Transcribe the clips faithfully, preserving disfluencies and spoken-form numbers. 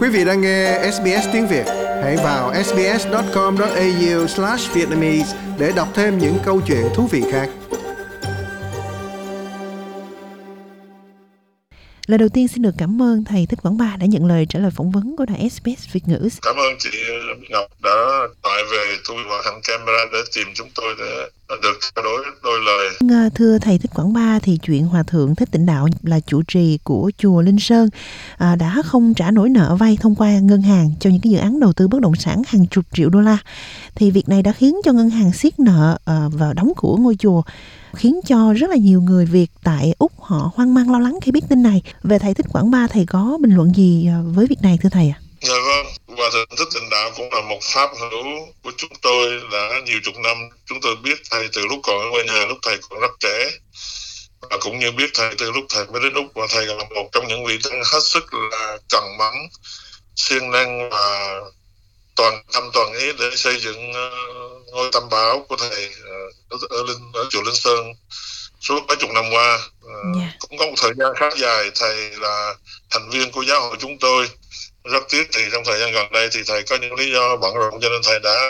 Quý vị đang nghe ét bê ét tiếng Việt. Hãy vào sbs chấm com chấm a u slash vietnamese để đọc thêm những câu chuyện thú vị khác. Lời đầu tiên xin được cảm ơn thầy Thích Quảng Ba đã nhận lời trả lời phỏng vấn của đài ét bê ét Việt ngữ. Cảm ơn chị Ngọc đã gọi về tôi vào hẳn camera để tìm chúng tôi để được trao đổi đôi lời. Thưa thầy Thích Quảng Ba, thì chuyện Hòa thượng Thích Tịnh Đạo là chủ trì của chùa Linh Sơn à, đã không trả nổi nợ vay thông qua ngân hàng cho những cái dự án đầu tư bất động sản hàng chục triệu đô la. Thì việc này đã khiến cho ngân hàng siết nợ à, và đóng cửa ngôi chùa, khiến cho rất là nhiều người Việt tại Úc họ hoang mang lo lắng khi biết tin này. Về thầy Thích Quảng Ba, thầy có bình luận gì với việc này thưa thầy ạ? Dạ vâng, Hòa thượng Thích Tịnh Đạo cũng là một pháp hữu của chúng tôi đã nhiều chục năm. Chúng tôi biết thầy từ lúc còn ở quê nhà, lúc thầy còn rất trẻ, và cũng như biết thầy từ lúc thầy mới đến Úc, và thầy là một trong những vị tăng hết sức là cần mẫn, siêng năng và toàn tâm toàn ý để xây dựng uh, ngôi tam bảo của thầy uh, ở, ở, Linh, ở chùa Linh Sơn suốt mấy chục năm qua. Uh, yeah. Cũng có một thời gian khá dài thầy là thành viên của giáo hội chúng tôi. Rất tiếc thì trong thời gian gần đây thì thầy có những lý do bận rộn cho nên thầy đã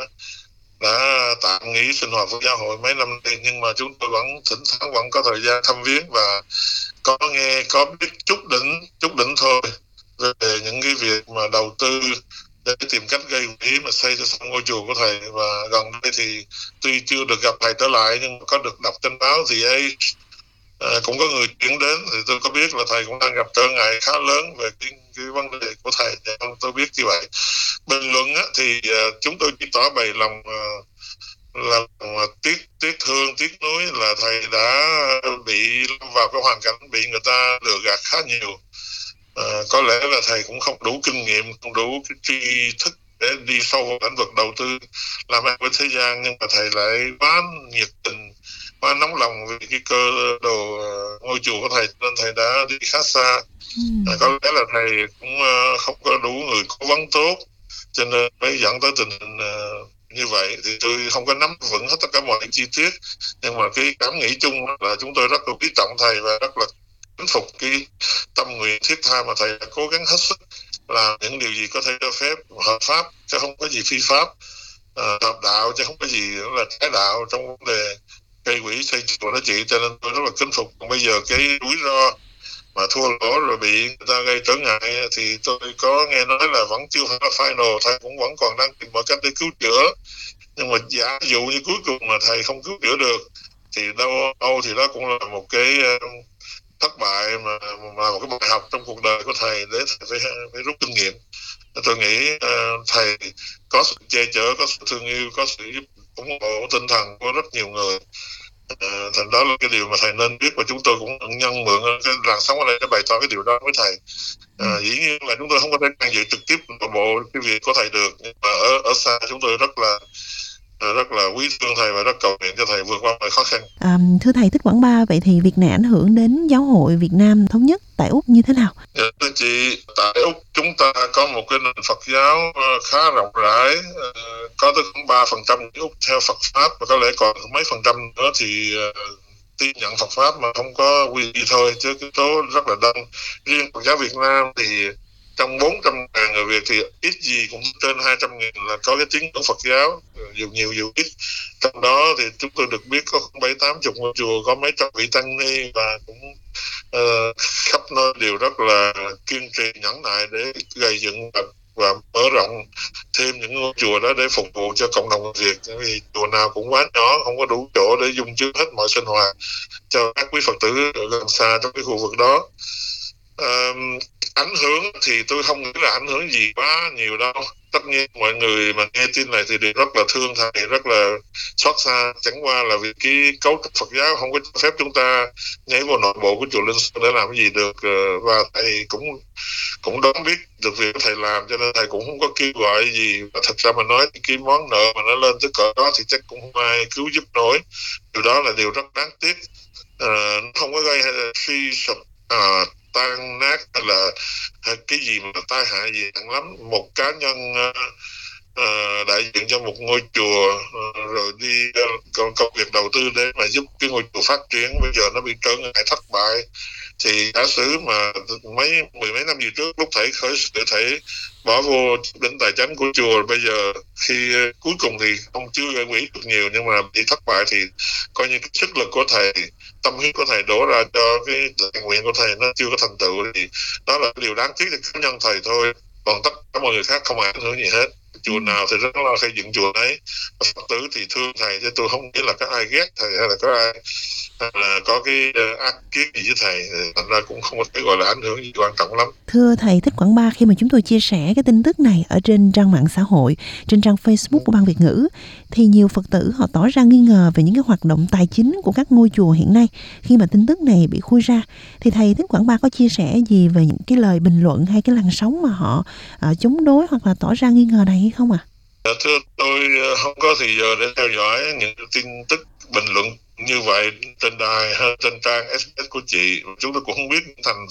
đã tạm nghỉ sinh hoạt với giáo hội mấy năm nay, nhưng mà chúng tôi vẫn thỉnh thoảng vẫn có thời gian thăm viếng và có nghe có biết chút đỉnh chút đỉnh thôi về những cái việc mà đầu tư để tìm cách gây quỹ mà xây cho xong ngôi chùa của thầy. Và gần đây thì tuy chưa được gặp thầy trở lại nhưng mà có được đọc trên báo thì ấy à, cũng có người chuyển đến, thì tôi có biết là thầy cũng đang gặp trở ngại khá lớn về cái, cái vấn đề của thầy. Tôi biết như vậy. Bình luận á, thì uh, chúng tôi chỉ tỏ bày lòng uh, là uh, tiếc tiếc thương tiếc nuối là thầy đã bị lâm vào cái hoàn cảnh bị người ta lừa gạt khá nhiều. Uh, có lẽ là thầy cũng không đủ kinh nghiệm, không đủ cái tri thức để đi sâu vào lĩnh vực đầu tư làm ăn với thế gian, nhưng mà thầy lại quá nhiệt tình, quá nóng lòng vì cái cơ đồ uh, ngôi chùa của thầy nên thầy đã đi khá xa. Ừ. À, có lẽ là thầy cũng uh, không có đủ người cố vấn tốt cho nên mới dẫn tới tình hình uh, như vậy. Thì tôi không có nắm vững hết tất cả mọi chi tiết, nhưng mà cái cảm nghĩ chung là chúng tôi rất là quý trọng thầy và rất là kính phục cái tâm nguyện thiết tha mà thầy đã cố gắng hết sức làm những điều gì có thể cho phép hợp pháp chứ không có gì phi pháp, à, hợp đạo chứ không có gì là trái đạo trong vấn đề gây quỹ xây chùa đó chị. Cho nên tôi rất là kính phục. Còn bây giờ cái rủi ro mà thua lỗ rồi bị người ta gây trở ngại thì tôi có nghe nói là vẫn chưa phải là final, thầy cũng vẫn còn đang tìm mọi cách để cứu chữa. Nhưng mà giả dụ như cuối cùng mà thầy không cứu chữa được thì đâu đâu thì đó cũng là một cái uh, thất bại mà mà một cái bài học trong cuộc đời của thầy để thầy phải, phải rút kinh nghiệm. Tôi nghĩ uh, thầy có sự che chở, có sự thương yêu, có sự giúp ủng hộ tinh thần của rất nhiều người. À, thành đó là cái điều mà thầy nên biết, và chúng tôi cũng nhân mượn cái làn sóng ở đây để bày tỏ cái điều đó với thầy. À, dĩ nhiên là chúng tôi không có thể can dự trực tiếp vào bộ cái việc của thầy được, nhưng mà ở ở xa chúng tôi rất là rất là quý thương thầy và rất cầu nguyện cho thầy vượt qua mọi khó khăn. À, thưa thầy Thích Quảng Ba, vậy thì việc này ảnh hưởng đến giáo hội Việt Nam Thống Nhất tại Úc như thế nào? Dạ, thưa chị, tại Úc chúng ta có một cái nền Phật giáo khá rộng rãi, có tới khoảng ba phần trăm Úc theo Phật pháp, và có lẽ còn mấy phần trăm nữa thì tin nhận Phật pháp mà không có quy y thôi, chứ cái số rất là đông. Riêng Phật giáo Việt Nam thì trong bốn trăm ngàn người Việt thì ít gì cũng trên hai trăm nghìn là có cái tín ngưỡng Phật giáo, dù nhiều dù ít. Trong đó thì chúng tôi được biết có bảy tám chục ngôi chùa, có mấy trăm vị tăng ni, và cũng uh, khắp nơi đều rất là kiên trì nhẫn nại để gây dựng và, và mở rộng thêm những ngôi chùa đó để phục vụ cho cộng đồng Việt. Vì chùa nào cũng quá nhỏ, không có đủ chỗ để dung chứa hết mọi sinh hoạt cho các quý Phật tử ở gần xa trong cái khu vực đó. Uh, ảnh hưởng thì tôi không nghĩ là ảnh hưởng gì quá nhiều đâu. Tất nhiên mọi người mà nghe tin này thì đều rất là thương thầy, rất là xót xa. Chẳng qua là vì cái cấu trúc Phật giáo không có cho phép chúng ta nhảy vào nội bộ của chùa Linh Sơn để làm cái gì được, và thầy cũng cũng đoán biết được việc thầy làm, cho nên thầy cũng không có kêu gọi gì. Và thật ra mà nói thì cái món nợ mà nó lên tới cỡ đó thì chắc cũng không ai cứu giúp nổi. Điều đó là điều rất đáng tiếc. À, không có gây suy sụp à, tan nát hay là cái gì mà tai hại gì nặng lắm. Một cá nhân uh, uh, đại diện cho một ngôi chùa uh, rồi đi uh, công việc đầu tư để mà giúp cái ngôi chùa phát triển, bây giờ nó bị trở ngại thất bại Thì giả sử mà mấy mười mấy năm về trước, lúc thầy khởi sự, thầy bỏ vô đến tài chánh của chùa, bây giờ khi cuối cùng thì ông chưa gây quỹ được nhiều, nhưng mà bị thất bại thì coi như cái sức lực của thầy, tâm huyết của thầy đổ ra cho cái đại nguyện của thầy nó chưa có thành tựu, thì đó là điều đáng tiếc cho cá nhân thầy thôi. Còn tất cả mọi người khác không ảnh hưởng gì hết. Chùa nào thì rất lo xây dựng chùa đấy, Phật tử thì thương thầy, chứ tôi không nghĩ là có ai ghét thầy hay là có ai là có cái uh, ác kiến gì với thầy, thành ra cũng không có thể gọi là ảnh hưởng gì quan trọng lắm. Thưa thầy Thích Quảng Ba, khi mà chúng tôi chia sẻ cái tin tức này ở trên trang mạng xã hội, trên trang Facebook của Ban Việt ngữ, thì nhiều Phật tử họ tỏ ra nghi ngờ về những cái hoạt động tài chính của các ngôi chùa hiện nay. Khi mà tin tức này bị khui ra, thì thầy Thích Quảng Ba có chia sẻ gì về những cái lời bình luận hay cái làn sóng mà họ uh, chống đối hoặc là tỏ ra nghi ngờ này hay không ạ? À? Thưa tôi không có thời giờ để theo dõi những tin tức bình luận như vậy trên đài hay trên trang ét bê ét của chị. Chúng tôi cũng không biết thành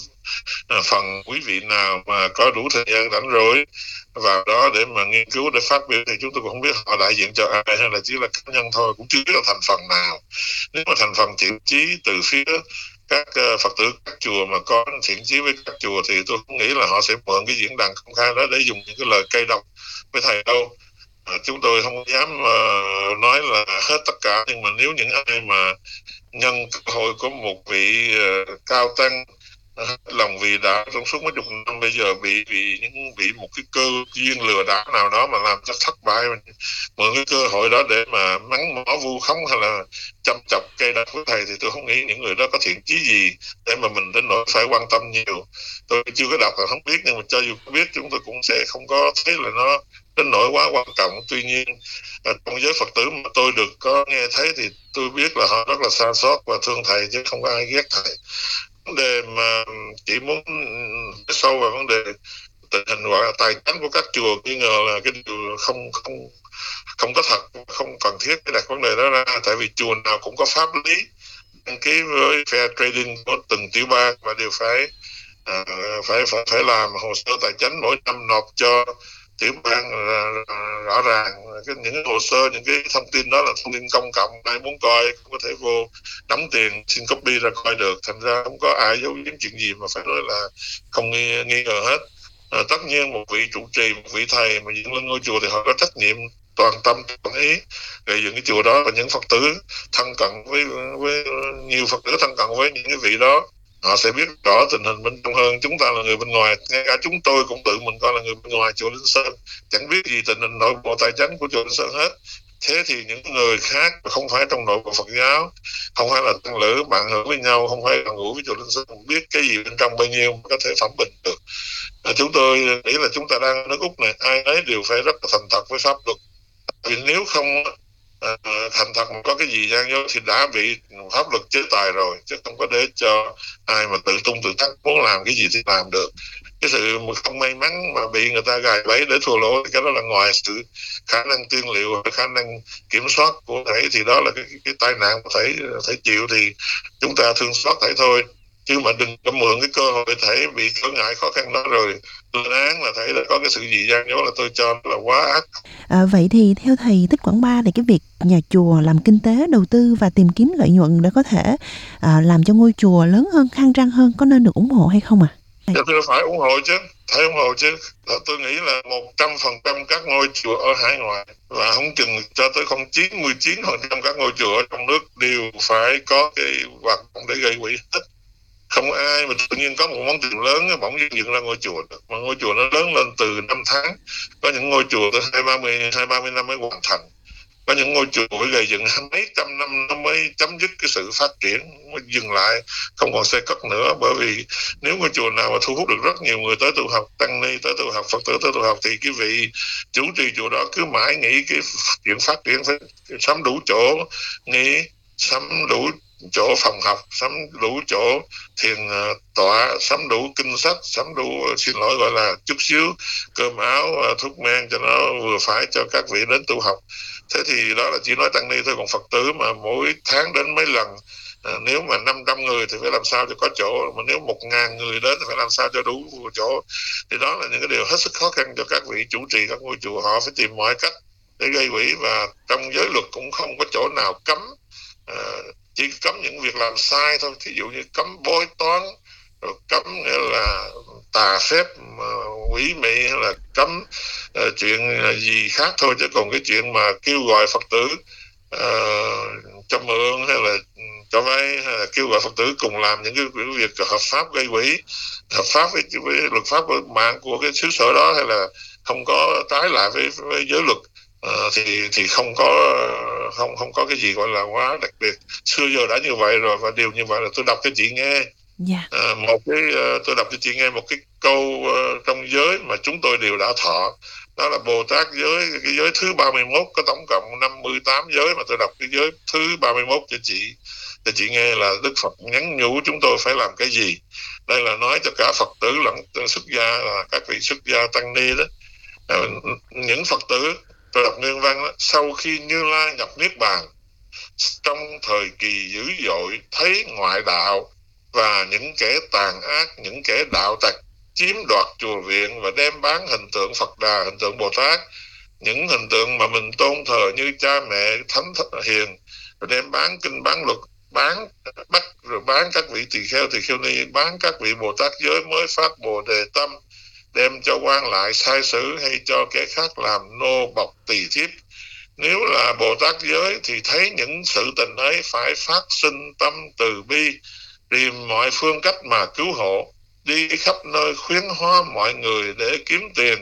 phần quý vị nào mà có đủ thời gian rảnh rỗi vào đó để mà nghiên cứu, để phát biểu, thì chúng tôi cũng không biết họ đại diện cho ai hay là chỉ là cá nhân thôi, cũng chưa biết là thành phần nào. Nếu mà thành phần thiện chí từ phía các uh, Phật tử các chùa mà có thiện chí với các chùa, thì tôi không nghĩ là họ sẽ mượn cái diễn đàn công khai đó để dùng những cái lời cay độc với thầy đâu. À, chúng tôi không dám uh, nói là hết tất cả, nhưng mà nếu những ai mà nhân cơ hội của một vị uh, cao tăng uh, lòng vì đạo trong suốt mấy chục năm, bây giờ bị bị những bị một cái cơ duyên lừa đảo nào đó mà làm cho thất bại, mượn cái cơ hội đó để mà mắng mỏ vu khống hay là châm chọc cây độc với thầy, thì tôi không nghĩ những người đó có thiện chí gì để mà mình đến nỗi phải quan tâm nhiều. Tôi chưa có đọc là không biết, nhưng mà cho dù có biết chúng tôi cũng sẽ không có thấy là nó đến nỗi quá quan trọng. Tuy nhiên trong giới Phật tử mà tôi được có nghe thấy thì tôi biết là họ rất là xa xót và thương thầy, chứ không có ai ghét thầy. Vấn đề mà chỉ muốn sâu vào vấn đề tình hình hoặc là tài chính của các chùa, nghi ngờ là cái điều không không không có thật, không cần thiết để đặt vấn đề đó ra. Tại vì chùa nào cũng có pháp lý đăng ký với Fair Trading của từng tiểu bang và đều phải à, phải phải phải làm hồ sơ tài chính mỗi năm nộp cho tiểu bang rõ ràng. Cái những hồ sơ, những cái thông tin đó là thông tin công cộng, ai muốn coi cũng có thể vô đóng tiền xin copy ra coi được. Thành ra không có ai giấu giếm chuyện gì mà phải nói là không nghi, nghi ngờ hết. À, tất nhiên một vị trụ trì, một vị thầy mà dựng lên ngôi chùa thì họ có trách nhiệm toàn tâm toàn ý gây dựng cái chùa đó, và những Phật tử thân cận với với nhiều Phật tử thân cận với những cái vị đó, họ sẽ biết rõ tình hình bên trong hơn. Chúng ta là người bên ngoài, ngay cả chúng tôi cũng tự mình coi là người bên ngoài chùa Linh Sơn, chẳng biết gì tình hình nội bộ tài chính của chùa Linh Sơn hết. Thế thì những người khác không phải trong nội bộ Phật giáo, không phải là tăng lữ bạn hữu với nhau, không phải là ngủ với chùa Linh Sơn, không biết cái gì bên trong bao nhiêu có thể phẩm bình được. À, chúng tôi nghĩ là chúng ta đang ở nước Úc này, ai ấy đều phải rất là thành thật với pháp luật. Vì nếu không à, thành thật mà có cái gì gian dối thì đã bị pháp luật chế tài rồi, chứ không có để cho ai mà tự tung tự tác muốn làm cái gì thì làm được. Cái sự không may mắn mà bị người ta gài bẫy để thua lỗ thì cái đó là ngoài sự khả năng tiên liệu, khả năng kiểm soát của thầy, thì đó là cái, cái, cái tai nạn của thầy, thầy chịu thì chúng ta thương xót thầy thôi, chứ mà đừng có mượn cái cơ hội thầy bị trở ngại khó khăn đó rồi lên án là thầy đã có cái sự gì gian dối, là tôi cho là quá ác. À, vậy thì theo thầy Thích Quảng Ba, thì cái việc nhà chùa làm kinh tế đầu tư và tìm kiếm lợi nhuận để có thể à, làm cho ngôi chùa lớn hơn, khang trang hơn, có nên được ủng hộ hay không ạ? À? Tôi phải ủng hộ chứ, phải ủng hộ chứ. Tôi nghĩ là một trăm phần trăm các ngôi chùa ở hải ngoại và không chừng cho tới không chín mươi chín phần trăm các ngôi chùa ở trong nước đều phải có cái hoạt động để gây quỹ hết. Không ai mà tự nhiên có một món tiền lớn bỗng nhiên dựng ra ngôi chùa được. Mà ngôi chùa nó lớn lên từ năm tháng. Có những ngôi chùa tới hai ba mươi hai ba mươi năm mới hoàn thành. Có những ngôi chùa phải gây dựng mấy trăm năm nó mới chấm dứt cái sự phát triển, mới dừng lại, không còn xây cất nữa. Bởi vì nếu ngôi chùa nào mà thu hút được rất nhiều người tới tu học, tăng ni tới tu học, Phật tử tới tu học, thì cái vị chủ trì chùa đó cứ mãi nghĩ cái chuyện phát triển phải sắm đủ chỗ nghỉ, sắm đủ chỗ phòng học, sắm đủ chỗ thiền tọa, sắm đủ kinh sách, sắm đủ, xin lỗi gọi là chút xíu cơm áo, thuốc men cho nó vừa phải cho các vị đến tu học. Thế thì đó là chỉ nói tăng ni thôi, còn Phật tử mà mỗi tháng đến mấy lần, à, nếu mà năm trăm người thì phải làm sao cho có chỗ, mà nếu một ngàn người đến thì phải làm sao cho đủ chỗ. Thì đó là những cái điều hết sức khó khăn cho các vị chủ trì các ngôi chùa, họ phải tìm mọi cách để gây quỹ. Và trong giới luật cũng không có chỗ nào cấm, à, chỉ cấm những việc làm sai thôi. Thí dụ như cấm bói toán, rồi cấm nghĩa là tà phép, quỷ mị, hay là cấm uh, chuyện gì khác thôi, chứ còn cái chuyện mà kêu gọi Phật tử uh, cho mượn hay là cho vay, hay là kêu gọi Phật tử cùng làm những cái việc hợp pháp gây quỹ, hợp pháp với, với luật pháp của mạng của cái xứ sở đó, hay là không có trái lại với, với giới luật, uh, thì thì không có không không có cái gì gọi là quá đặc biệt. Xưa giờ đã như vậy rồi, và điều như vậy là tôi đọc cho chị nghe. Yeah. À, một cái uh, tôi đọc cho chị nghe một cái câu uh, trong giới mà chúng tôi đều đã thọ, đó là Bồ Tát giới, cái giới thứ ba mươi mốt, có tổng cộng năm mươi tám giới, mà tôi đọc cái giới thứ ba mươi mốt cho chị cho chị nghe là Đức Phật nhắn nhủ chúng tôi phải làm cái gì. Đây là nói cho cả Phật tử lẫn xuất gia, là các vị xuất gia tăng ni đó. À, những Phật tử, tôi đọc nguyên văn đó: sau khi Như Lai nhập Niết Bàn, trong thời kỳ dữ dội, thấy ngoại đạo và những kẻ tàn ác, những kẻ đạo tặc chiếm đoạt chùa viện và đem bán hình tượng Phật Đà, hình tượng Bồ Tát, những hình tượng mà mình tôn thờ như cha mẹ, thánh hiền, rồi đem bán kinh, bán luật, bán bắt, rồi bán các vị tỳ kheo, tỳ kheo ni, bán các vị Bồ Tát giới mới phát Bồ Đề tâm, đem cho quan lại sai sử hay cho kẻ khác làm nô bộc tỳ thiếp. Nếu là Bồ Tát giới thì thấy những sự tình ấy phải phát sinh tâm từ bi, tìm mọi phương cách mà cứu hộ, đi khắp nơi khuyến hóa mọi người để kiếm tiền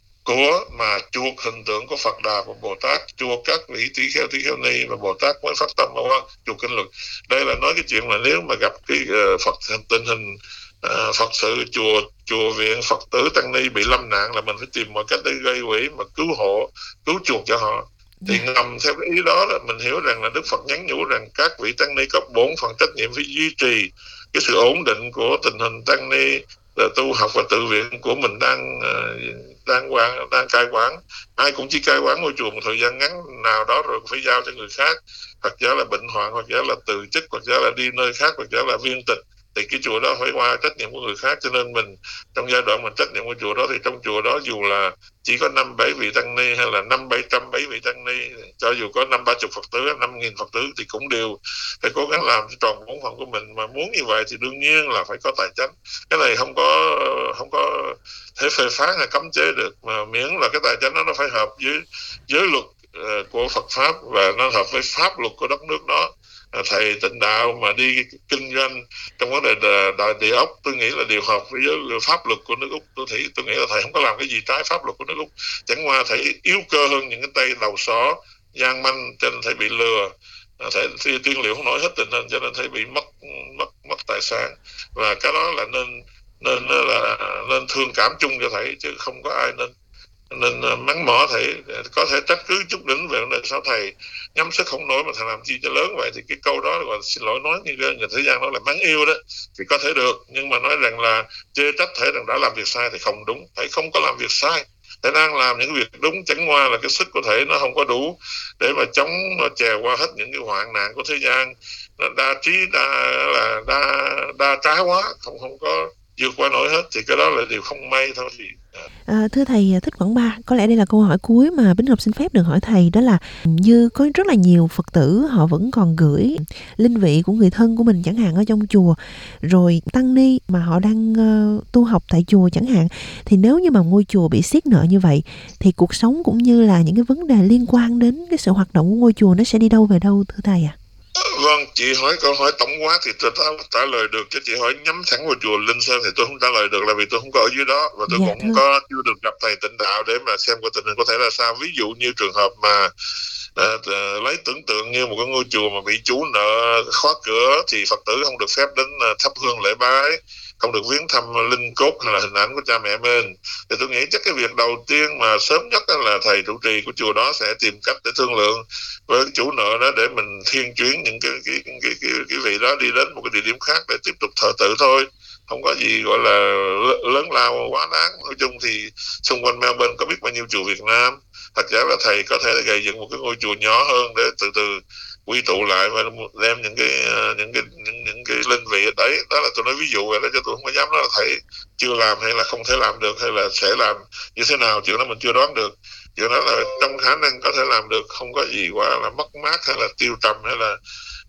của mà chuộc hình tượng của Phật Đà và Bồ Tát, chuộc các vị tỷ kheo, tỷ kheo ni và Bồ Tát mới phát tâm mà chuộc kinh luật. Đây là nói cái chuyện là nếu mà gặp cái uh, Phật tình hình uh, Phật sự chùa chùa viện Phật tử tăng ni bị lâm nạn, là mình phải tìm mọi cách để gây quỹ mà cứu hộ, cứu chuộc cho họ. Thì ngầm theo cái ý đó là mình hiểu rằng là Đức Phật nhắn nhủ rằng các vị tăng ni có bổn phận trách nhiệm phải duy trì cái sự ổn định của tình hình tăng ni tu học và tự viện của mình đang đang quản đang cai quản. Ai cũng chỉ cai quản ngôi chùa một thời gian ngắn nào đó rồi phải giao cho người khác, hoặc giả là bệnh hoạn, hoặc giả là từ chức, hoặc giả là đi nơi khác, hoặc giả là viên tịch, thì cái chùa đó phải qua trách nhiệm của người khác. Cho nên mình trong giai đoạn mình trách nhiệm của chùa đó, thì trong chùa đó dù là chỉ có năm bảy vị tăng ni hay là năm bảy trăm bảy vị tăng ni, cho dù có năm ba chục Phật tử, năm nghìn Phật tử, thì cũng đều phải cố gắng làm cho tròn bổn phận của mình. Mà muốn như vậy thì đương nhiên là phải có tài chánh. Cái này không có không có thể phê phán hay cấm chế được, mà miễn là cái tài chánh đó nó phải hợp với giới luật uh, của Phật pháp, và nó hợp với pháp luật của đất nước đó. Thầy Tịnh Đạo mà đi kinh doanh trong vấn đề đại địa ốc, tôi nghĩ là điều hợp với pháp luật của nước Úc. Tôi thấy tôi nghĩ là thầy không có làm cái gì trái pháp luật của nước Úc, chẳng qua thầy yếu cơ hơn những cái tay đầu sỏ gian manh, cho nên thầy bị lừa, thầy tiên liệu không nói hết tình hình, cho nên thầy bị mất mất mất tài sản. Và cái đó là nên nên là nên thương cảm chung cho thầy, chứ không có ai nên nên mắng mỏ thầy. Có thể trách cứ chút đỉnh về vấn đề sao thầy nhắm sức không nổi mà thầy làm chi cho lớn vậy, thì cái câu đó gọi là xin lỗi nói như người thế gian đó là mắng yêu đó, thì có thể được. Nhưng mà nói rằng là chê trách thầy rằng đã làm việc sai thì không đúng. Thầy không có làm việc sai, thầy đang làm những việc đúng, chẳng qua là cái sức của thầy nó không có đủ để mà chống mà chèo qua hết những cái hoạn nạn của thế gian. Nó đa trí, đa là đa đa trá quá, không không có vượt qua nổi hết, thì cái đó là điều không may thôi. Thì À, thưa thầy Thích Quảng Ba, có lẽ đây là câu hỏi cuối mà Bính Ngọc xin phép được hỏi thầy, đó là như có rất là nhiều Phật tử họ vẫn còn gửi linh vị của người thân của mình chẳng hạn ở trong chùa, rồi tăng ni mà họ đang uh, tu học tại chùa chẳng hạn, thì nếu như mà ngôi chùa bị siết nợ như vậy thì cuộc sống cũng như là những cái vấn đề liên quan đến cái sự hoạt động của ngôi chùa nó sẽ đi đâu về đâu thưa thầy ạ? À? Vâng, chị hỏi câu hỏi tổng quát thì tôi đã trả lời được, chứ chị hỏi nhắm thẳng vào chùa Linh Sơn thì tôi không trả lời được, là vì tôi không có ở dưới đó, và tôi dạ, cũng thưa. có chưa được gặp thầy Tịnh Đạo để mà xem cái tình hình có thể là sao. Ví dụ như trường hợp mà à, à, lấy tưởng tượng như một cái ngôi chùa mà bị chủ nợ khóa cửa, thì Phật tử không được phép đến à, thắp hương lễ bái, không được viếng thăm linh cốt hay là hình ảnh của cha mẹ mình. Thì tôi nghĩ chắc cái việc đầu tiên mà sớm nhất là thầy trụ trì của chùa đó sẽ tìm cách để thương lượng với chủ nợ đó, để mình thiên chuyển những cái cái cái cái, cái vị đó đi đến một cái địa điểm khác để tiếp tục thờ tự thôi. Không có gì gọi là lớn lao quá đáng. Nói chung thì xung quanh Melbourne có biết bao nhiêu chùa Việt Nam, thật ra là thầy có thể gây dựng một cái ngôi chùa nhỏ hơn để từ từ quy tụ lại và đem những cái những cái những, những cái linh vị ở đấy. Đó là tôi nói ví dụ vậy đó, cho tôi không có dám nói là thầy chưa làm hay là không thể làm được, hay là sẽ làm như thế nào, chuyện đó mình chưa đoán được. Chuyện đó là trong khả năng có thể làm được, không có gì quá là mất mát hay là tiêu trầm hay là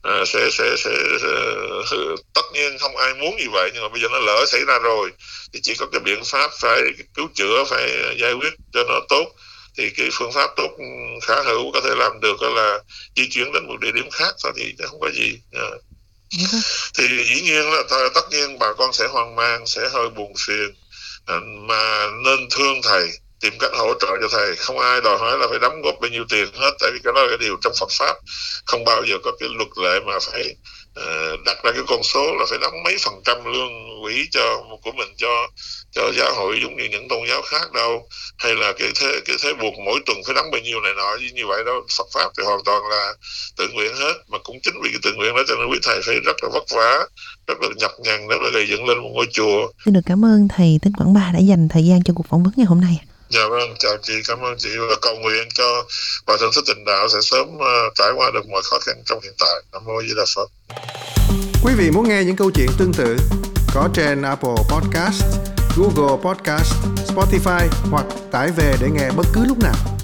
À, sẽ, sẽ sẽ sẽ tất nhiên không ai muốn như vậy, nhưng mà bây giờ nó lỡ xảy ra rồi thì chỉ có cái biện pháp phải cứu chữa, phải giải quyết cho nó tốt. Thì cái phương pháp tốt khả hữu có thể làm được là di chuyển đến một địa điểm khác thôi, thì không có gì. À. Thì dĩ nhiên là tất nhiên bà con sẽ hoang mang, sẽ hơi buồn phiền, à, mà nên thương thầy, tìm cách hỗ trợ cho thầy. Không ai đòi hỏi là phải đóng góp bao nhiêu tiền hết, tại vì cái đó là cái điều trong Phật pháp, không bao giờ có cái luật lệ mà phải uh, đặt ra cái con số là phải đóng mấy phần trăm lương quỹ cho của mình cho cho giáo hội giống như những tôn giáo khác đâu, hay là cái thế cái thế buộc mỗi tuần phải đóng bao nhiêu này nọ như vậy đâu. Phật pháp thì hoàn toàn là tự nguyện hết, mà cũng chính vì cái tự nguyện đó cho nên quý thầy phải rất là vất vả, rất là nhọc nhằn, rất là gây dựng lên một ngôi chùa. Xin được cảm ơn thầy Thích Quảng Ba đã dành thời gian cho cuộc phỏng vấn ngày hôm nay. Dạ vâng, chào chị, cảm ơn chị, và cầu nguyện cho Hòa Thượng Thích Tịnh Đạo sẽ sớm uh, trải qua được mọi khó khăn trong hiện tại. Nam mô Di Đà Phật. Quý vị muốn nghe những câu chuyện tương tự có trên Apple Podcast, Google Podcast, Spotify hoặc tải về để nghe bất cứ lúc nào.